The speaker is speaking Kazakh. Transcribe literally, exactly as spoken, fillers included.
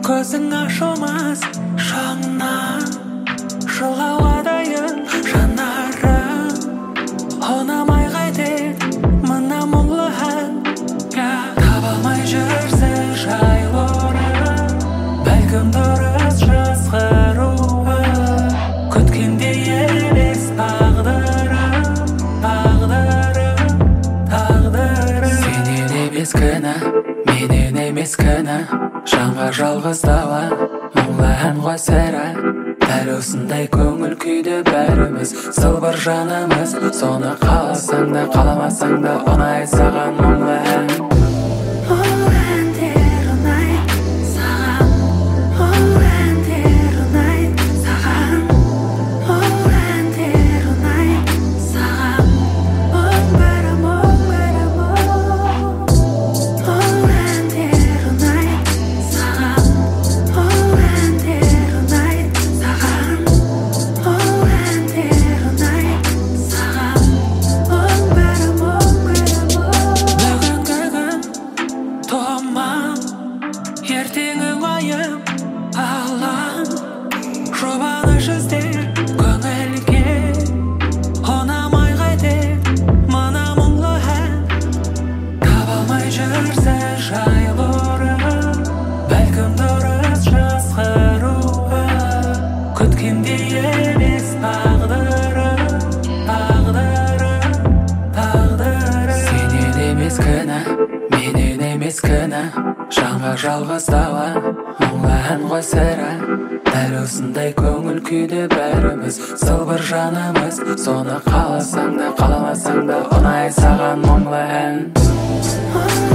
көзің ашылмас шаңнан жылауға дайын жанарың ұнамай қайтер мына мұңлы ән. Таба алмай жүрсің жайлы орын, бәлкім дұрыс жазғыруы, күткендей емес тағдырым, тағдырым, тағдырым. Сенен емес кінә, менен емес кінә, жанға жалғыз дала мұңлы ән ғой сірә. Дәл осындай көңіл күйді бәріміз, сылбыр жанымыз, соны қаласаң да қаламасаң да ұнай саған мұңлы ән. Ол әндер ұнайды саған, ол әндер ұнайды саған, ол әндер ұнайды саған, мұң бәрі мұң бәрі мұң. Ол әндер ұнайды саған, ол әндер ұнайды саған, ол әндер ұнайды саған, мұң бәрі мұң бәрі мұң. Томам, ертеңі уайым, алаң, жұбаныш іздер көңілге, ұнамай қайтер мына мұңлы ән. Таба алмай жүрсің жайлы орын, бәлкім дұрыс жазғыруы, күткендей емес тағдырым, тағдырым, тағдырым. Сенен емес кінә, менен емес кінә, жанға жалғыз дала мұңлы ән ғой сірә. Дәл осындай көңіл күйді бәріміз, сылбыр жанымыз, соны қаласаң да қаламасаң да ұнай саған мұңлы ән. Ол